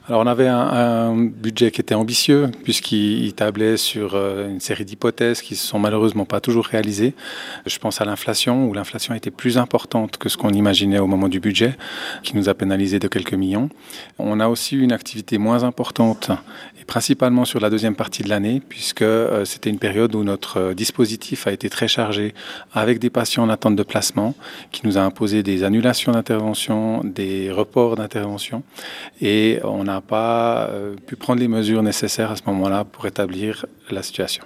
Alors on avait un budget qui était ambitieux puisqu'il tablait sur une série d'hypothèses qui ne se sont malheureusement pas toujours réalisées. Je pense à l'inflation où l'inflation était plus importante que ce qu'on imaginait au moment du budget, qui nous a pénalisé de quelques millions. On a aussi eu une activité moins importante et principalement sur la deuxième partie de l'année puisque c'était une période où notre dispositif a été très chargé avec des patients en attente de placement qui nous a imposé des annulations d'intervention, des reports d'intervention et on n'a pas pu prendre les mesures nécessaires à ce moment-là pour établir la situation.